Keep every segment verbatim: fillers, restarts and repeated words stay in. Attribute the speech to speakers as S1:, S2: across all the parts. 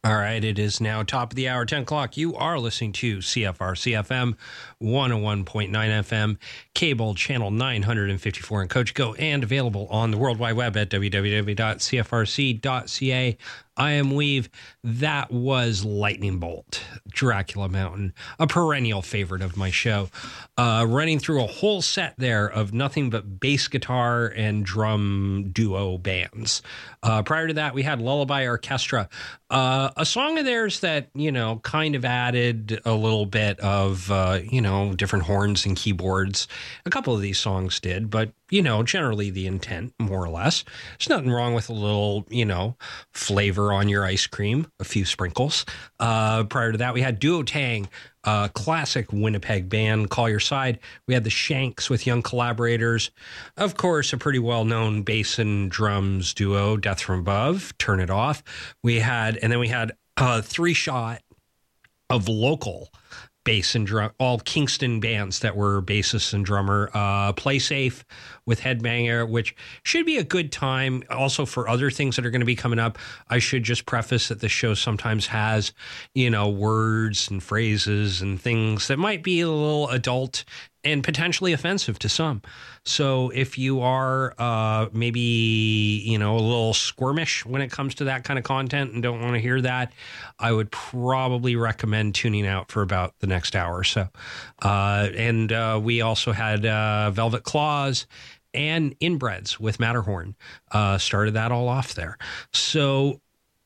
S1: All right, it is now top of the hour, ten o'clock. You are listening to C F R C F M, one oh one point nine F M, cable channel nine fifty-four in Cogeco, and available on the World Wide Web at w w w dot c f r c dot c a. I am Weave. That was Lightning Bolt, Dracula Mountain, a perennial favorite of my show. Uh, running through a whole set there of nothing but bass guitar and drum duo bands. Uh, prior to that, we had Lullaby Orchestra, uh, a song of theirs that, you know, kind of added a little bit of, uh, you know, different horns and keyboards. A couple of these songs did, but, you know, generally the intent, more or less. There's nothing wrong with a little, you know, flavor on your ice cream, a few sprinkles. Uh, prior to that, we had Duotang, a classic Winnipeg band, Call Your Side. We had the Shanks with Young Collaborators. Of course, a pretty well-known bass and drums duo, Death from Above, Turn It Off. We had, and then we had a three-shot of local bass and drum, all Kingston bands that were bassist and drummer. Uh, Play Safe with Headbanger, which should be a good time. Also for other things that are going to be coming up, I should just preface that the show sometimes has, you know, words and phrases and things that might be a little adult and potentially offensive to some. So if you are uh, maybe, you know, a little squirmish when it comes to that kind of content and don't want to hear that, I would probably recommend tuning out for about the next hour or so. Uh, and uh, we also had uh, Velvet Claws and Inbreds with Matterhorn. Uh, started that all off there. So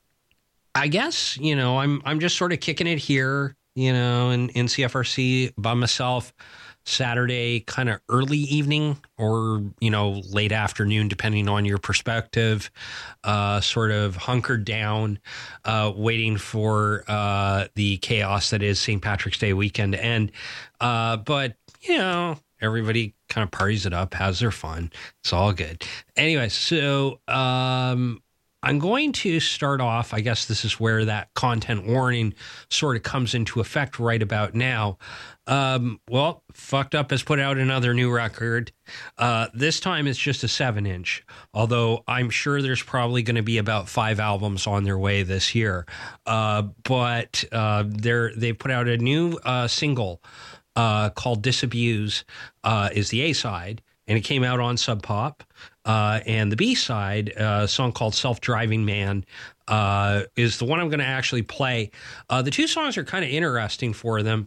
S1: I guess, you know, I'm I'm just sort of kicking it here, you know, in, in C F R C by myself. Saturday, kind of early evening or, you know, late afternoon, depending on your perspective, uh, sort of hunkered down, uh, waiting for uh, the chaos that is Saint Patrick's Day weekend to end. Uh, but, you know, everybody kind of parties it up, has their fun. It's all good. Anyway, so um, I'm going to start off. I guess this is where that content warning sort of comes into effect right about now. Um, well, Fucked Up has put out another new record. Uh, this time it's just a seven inch, although I'm sure there's probably going to be about five albums on their way this year. Uh, but, uh, they're, they put out a new, uh, single, uh, called Disabuse, uh, is the A side, and it came out on Sub Pop. Uh, and the B side, uh, a song called Self-Driving Man, uh, is the one I'm going to actually play. Uh, the two songs are kind of interesting for them.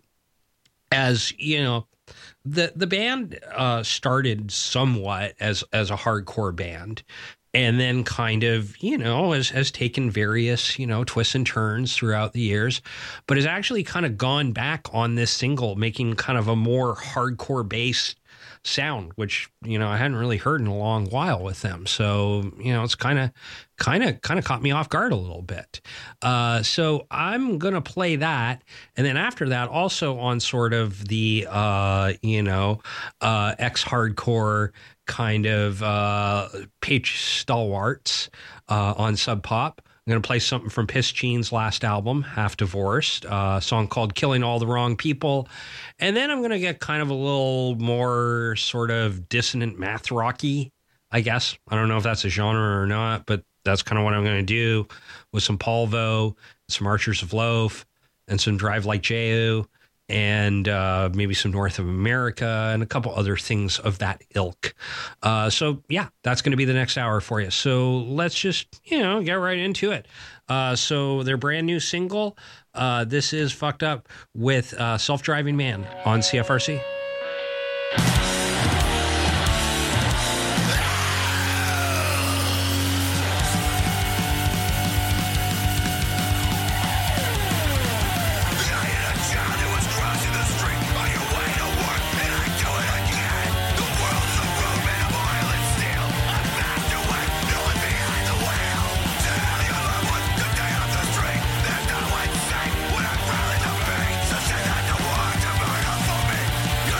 S1: As you know, the the band uh, started somewhat as as a hardcore band, and then kind of, you know, has has taken various, you know, twists and turns throughout the years, but has actually kind of gone back on this single, making kind of a more hardcore based sound, which, you know, I hadn't really heard in a long while with them. So, you know, it's kind of, kind of, kind of caught me off guard a little bit. Uh, so I'm going to play that. And then after that, also on sort of the, uh, you know, uh, ex-hardcore kind of uh, Page Stalwarts uh, on Sub Pop. I'm going to play something from Piss Gene's last album, Half Divorced, uh, a song called Killing All the Wrong People. And then I'm going to get kind of a little more sort of dissonant math rocky, I guess. I don't know if that's a genre or not, but that's kind of what I'm going to do with some Polvo, some Archers of Loaf, and some Drive Like Jehu, and uh, maybe some North of America, and a couple other things of that ilk. Uh, so, yeah, that's going to be the next hour for you. So let's just, you know, get right into it. Uh, so their brand new single, uh, this is Fucked Up with uh, Self-Driving Man on C F R C.
S2: When I'm crawling the pain, so send out the war to murder for me.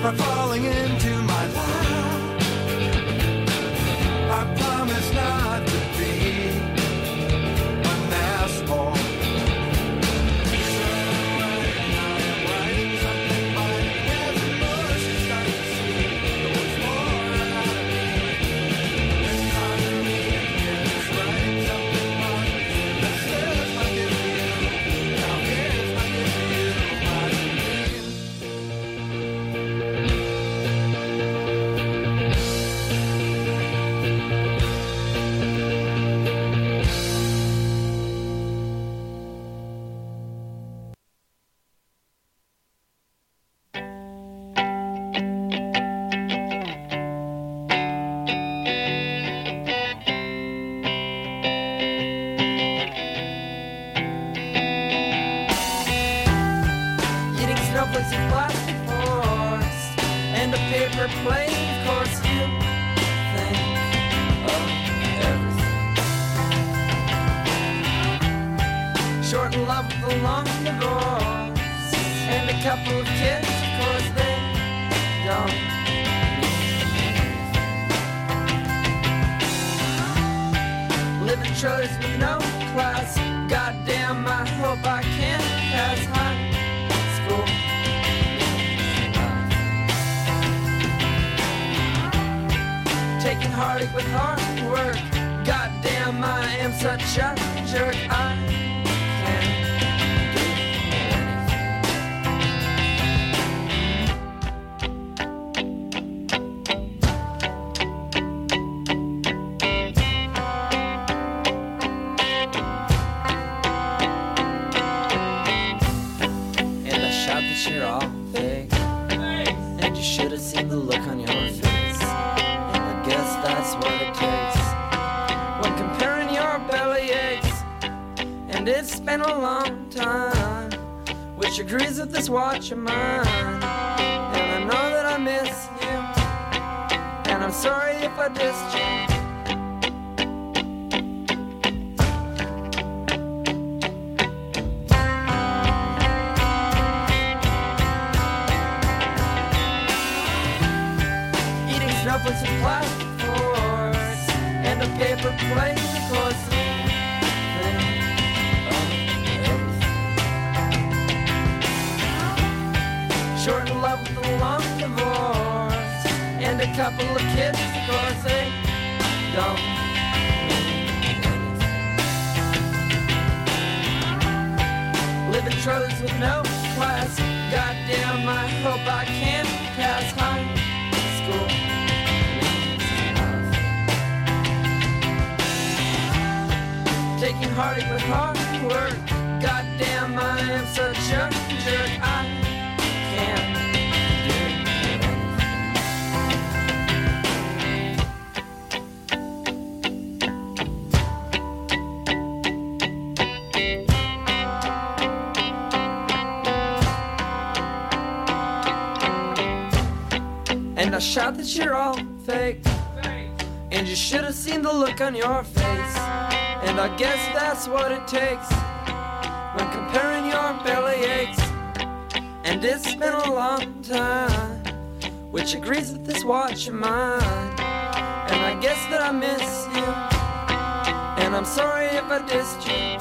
S2: are falling into my lap. I promise not to be an asshole.
S3: Watch of mine, and I know that I miss you, and I'm sorry if I dissed you. Eating snowflakes with plastic forks and a paper plate, of course. Short in love with a long divorce and a couple of kids, of course they don't mean anything. Live in trailers with no class. Goddamn, I hope I can pass high school. Taking heartache with hard work. Goddamn, I am such a jerk. I And I shout that you're all fake, and you should have seen the look on your face. And I guess that's what it takes when comparing your belly aches. And it's been a long time, which agrees with this watch of mine. And I guess that I miss you, and I'm sorry if I dissed you.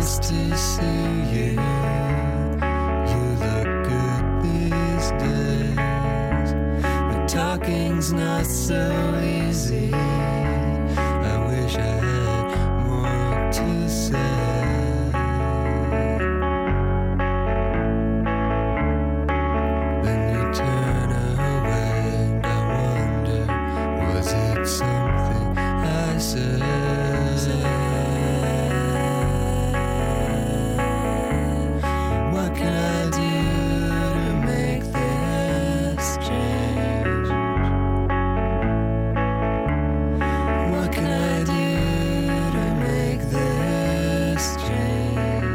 S4: nice to see you. You look good these days, but talking's not so easy. I wish I had more to say. Then you turn away and I wonder, was it something I said? What can I do to make this change? What can I do to make this change?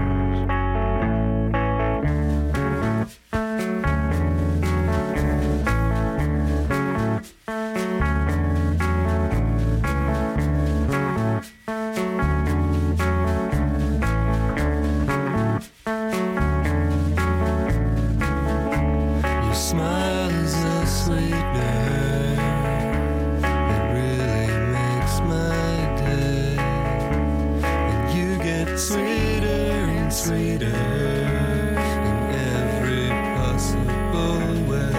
S4: Your smile is a sweetener that really makes my day, and you get sweeter and sweeter in every possible way.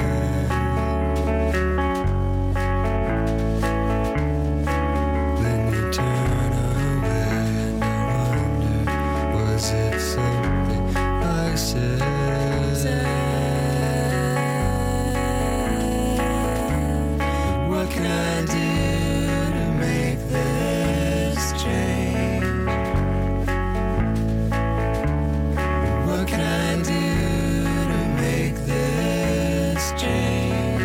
S4: Then you turn away and I wonder, was it something I said? What can I do to make this change? What can I do to make this change?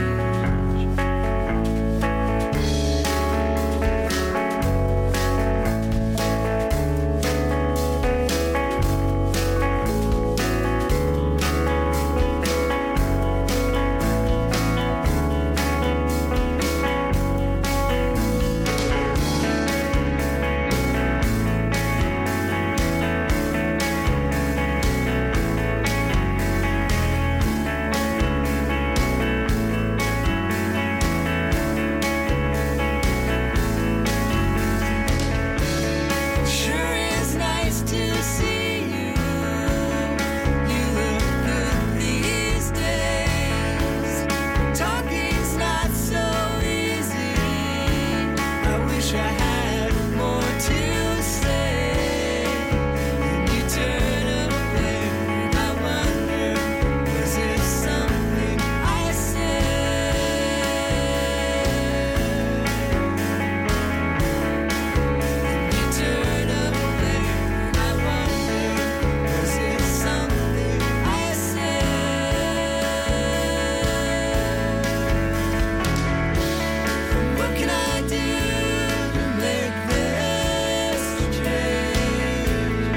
S4: Sure is nice to see you. You look good these days. Talking's not so easy. I wish I had more to say. And you turn away and I wonder, was it something I said? You turn away and I wonder, was it something I said? What can I do to make this change?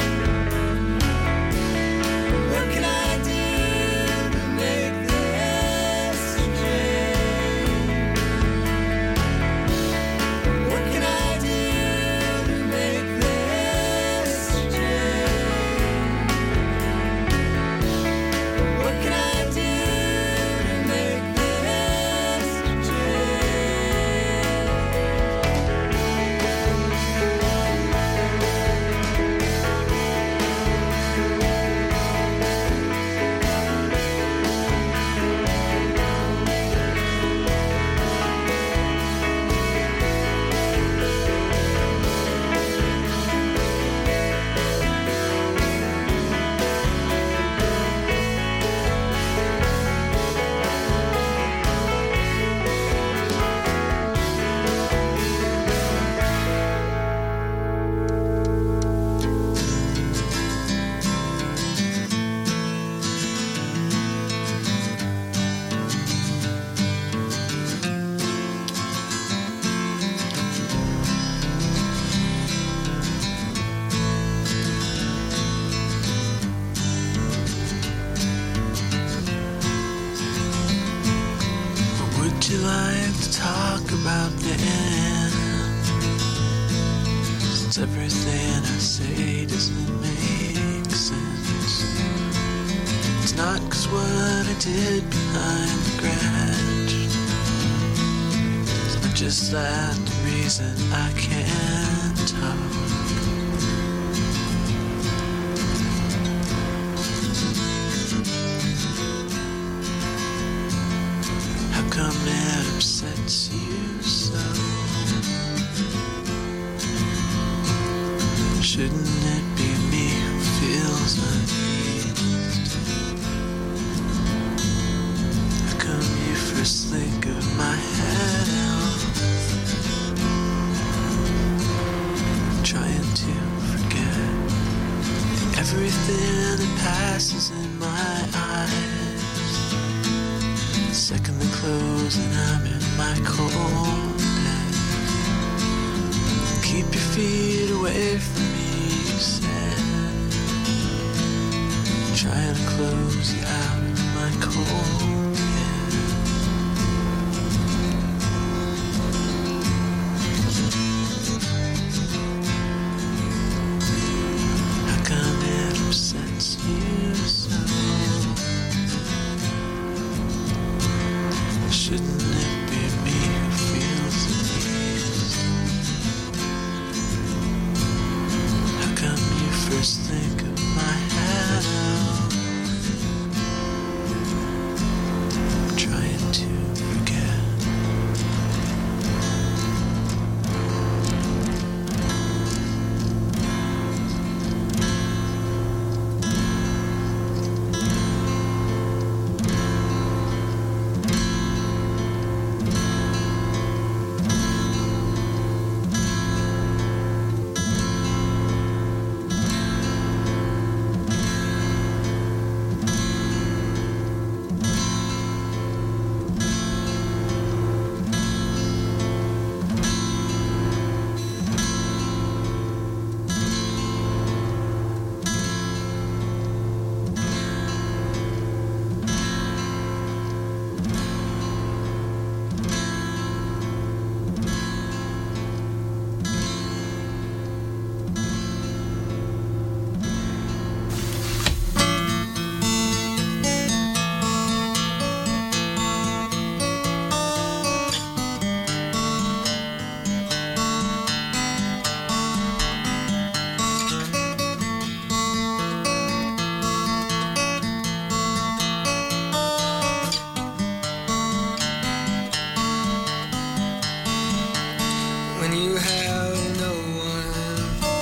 S4: What can I do to make this change? What can I do to make this change? What can I do to make this Would you like to talk about the end? Since everything I say doesn't make sense. It's not 'cause what I did behind the grudge. It's not just that the reason I can't talk. come it upsets you so? Shouldn't it be me who feels uneased? How come you first think of my health? Trying to forget everything that passes in my eyes. The second they close and I'm in my cold bed. Keep your feet away from me, you said. Trying to close you out of my cold bed. How come it upsets you so? Shouldn't it be me who feels uneased? How come you first think of my health? I'm trying to forget.
S3: When you have no one,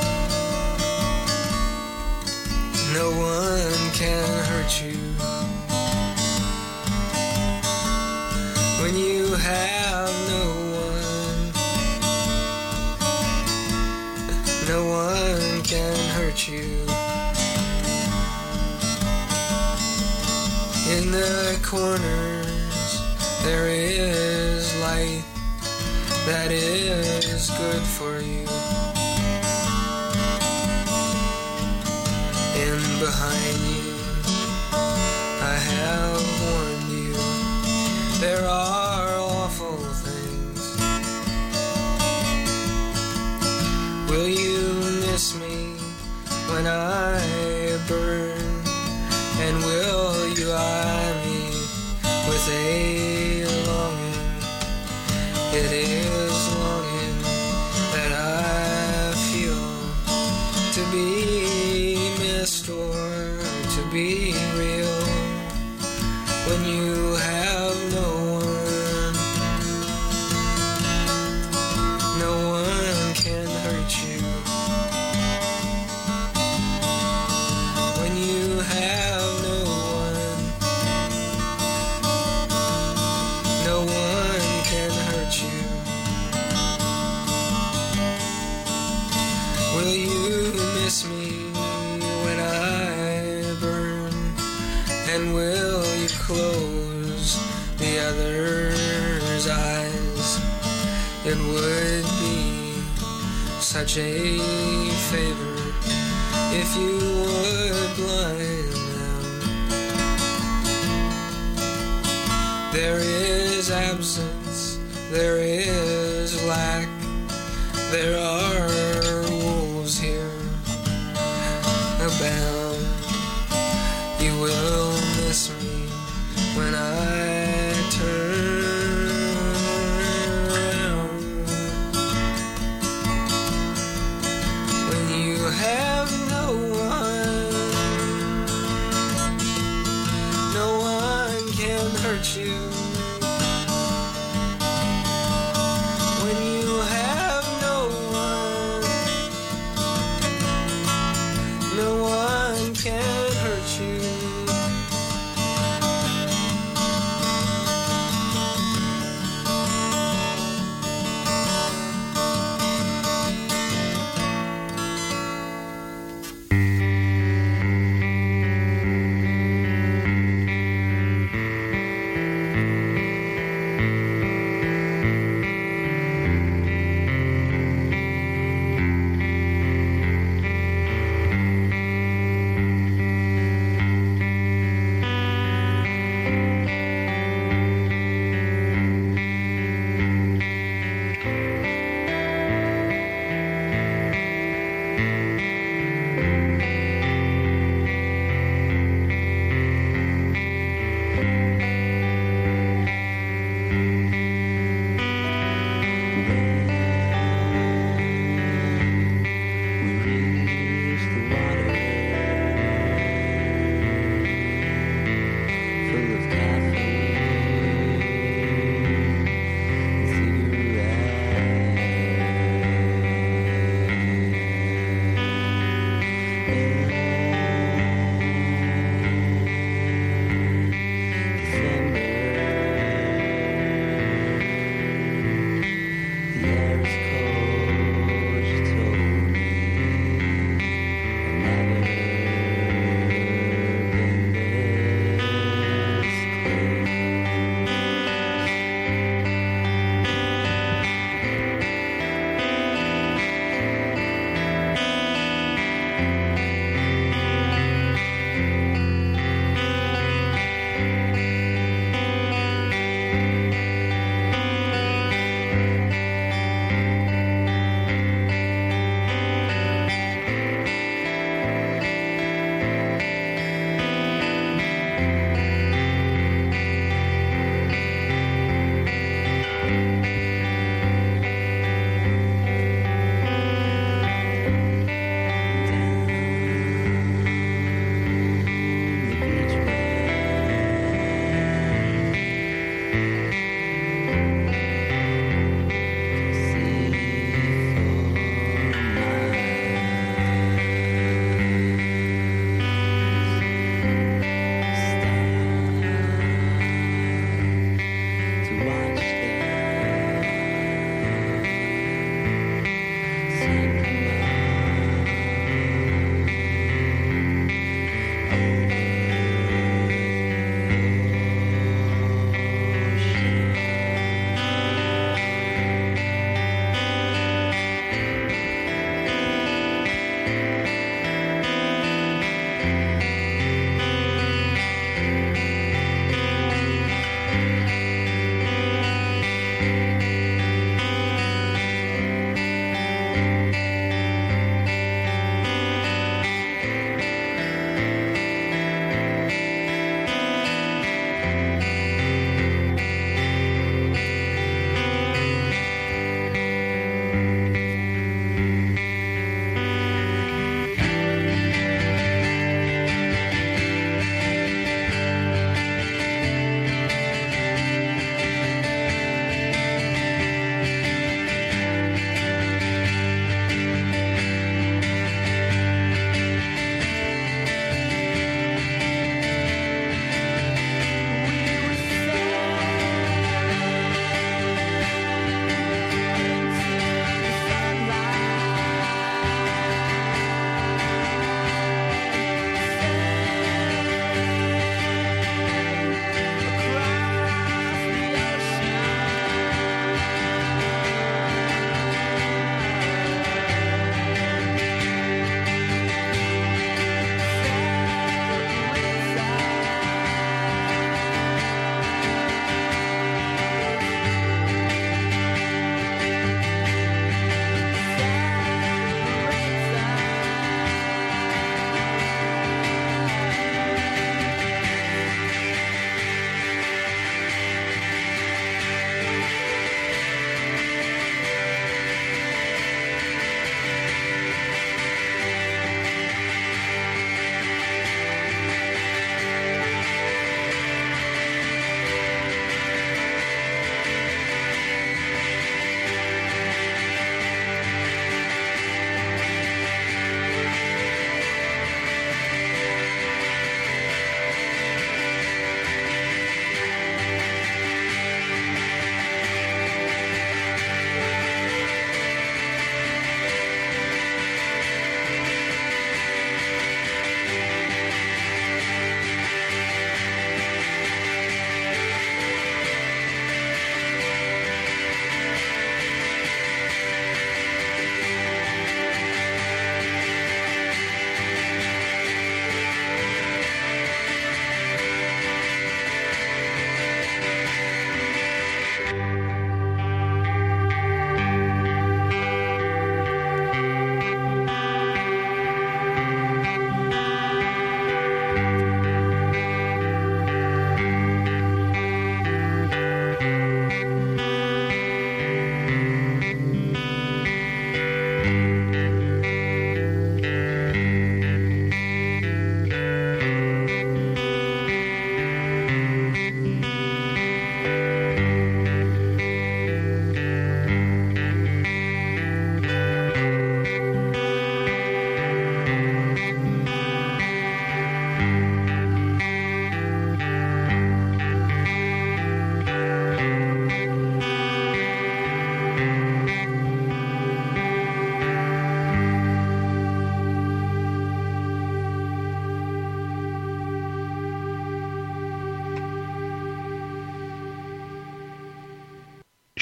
S3: no one can hurt you. When you have no one, no one can hurt you. In the corners there is light that is good for you. And behind you, I have warned you, there are awful things. Will you miss me when I burn? And will you eye me with a longing? It is longing that I feel, to be missed or to be real. When you have no one, no one can hurt you. When you have no one, no one can hurt you. Will you miss me when I burn? And will you close the other's eyes? It would be such a favor if you would blind them. There is absence, there is lack, there are wolves here abound. You will miss me when I turn around. When you have no one, no one can hurt you.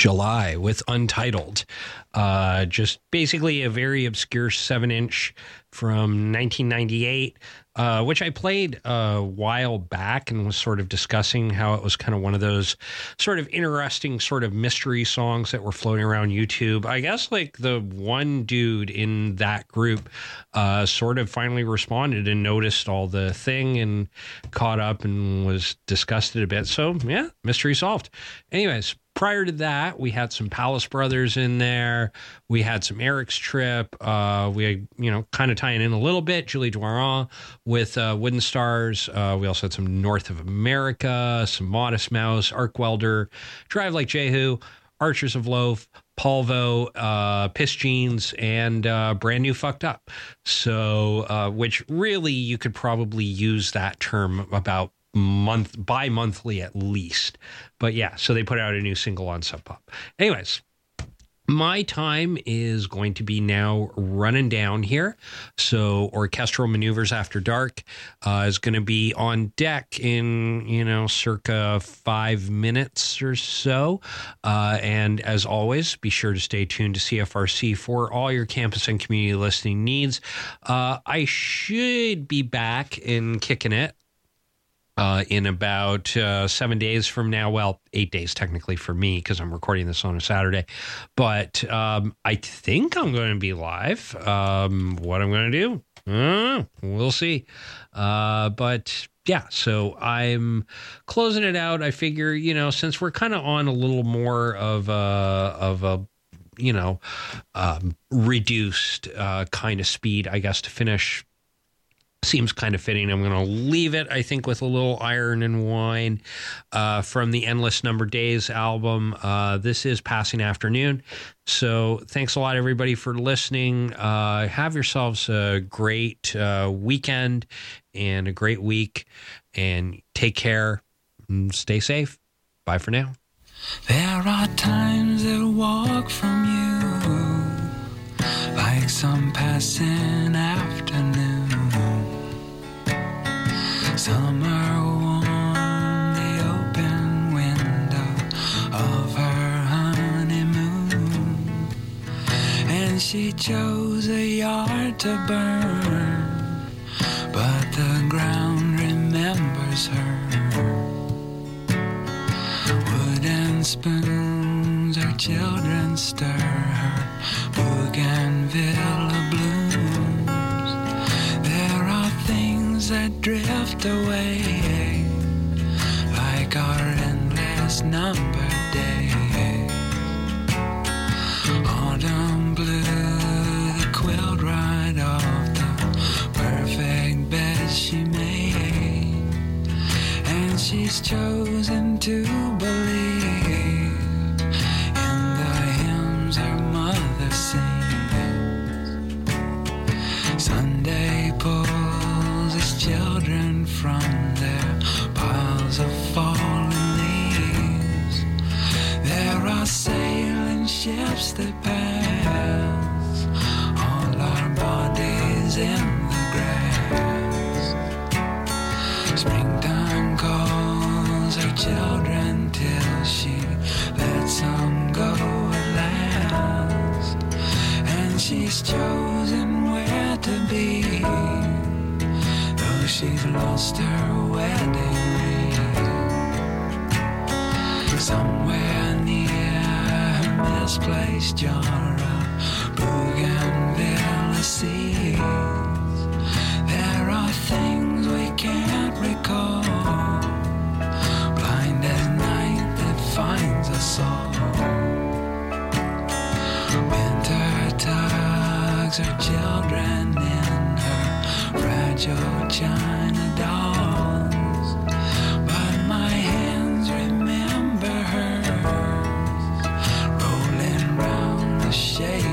S1: July with Untitled. Uh, just basically a very obscure seven inch from nineteen ninety-eight, uh, which I played a while back and was sort of discussing how it was kind of one of those sort of interesting sort of mystery songs that were floating around YouTube. I guess like the one dude in that group uh, sort of finally responded and noticed all the thing and caught up and was disgusted a bit. So yeah, mystery solved. Anyways, prior to that, we had some Palace Brothers in there. We had some Eric's Trip. Uh, we, you know, kind of tying in a little bit, Julie Doiron with uh, Wooden Stars. Uh, we also had some North of America, some Modest Mouse, Arc Welder, Drive Like Jehu, Archers of Loaf, Polvo, uh, Piss Jeans, and uh, Brand New Fucked Up. So, uh, which really you could probably use that term about month bi-monthly at least. But yeah, so they put out a new single on Sub Pop. Anyways, my time is going to be now running down here. So Orchestral Maneuvers After Dark uh, is going to be on deck in, you know, circa five minutes or so. Uh, and as always, be sure to stay tuned to C F R C for all your campus and community listening needs. Uh, I should be back in Kicking It Uh, in about uh, seven days from now. Well, eight days technically for me because I'm recording this on a Saturday. But um, I think I'm going to be live. Um, what I'm going to do, uh, we'll see. Uh, but yeah, so I'm closing it out. I figure, you know, since we're kind of on a little more of a, of a you know, um, reduced uh, kind of speed, I guess, to finish, seems kind of fitting. I'm going to leave it, I think, with a little Iron and Wine uh, from the Endless Number Days album. Uh, this is Passing Afternoon. So thanks a lot, everybody, for listening. Uh, have yourselves a great uh, weekend and a great week. And take care and stay safe. Bye for now.
S4: There are times that walk from you like some passing afternoon. Summer warm, the open window of her honeymoon, and she chose a yard to burn, but the ground remembers her. Wooden spoons, her children stir her bougainvillea blooms. There are things that drift away like our endless numbered days. Autumn blew the quilt right off the perfect bed she made, and she's chosen to believe in the hymns her mother sings. Sunday pulls its children from their piles of fallen leaves. There are sailing ships that pass all our bodies in the grass. Springtime calls her children till she lets them go at last, and she's chosen where to be, though she's lost her wedding ring. Somewhere near her misplaced jar of bougainvillea seeds, there are things we can't recall, blind as night that finds us all. Winter tugs her children in her fragile china dolls, but my hands remember hers rolling round the shade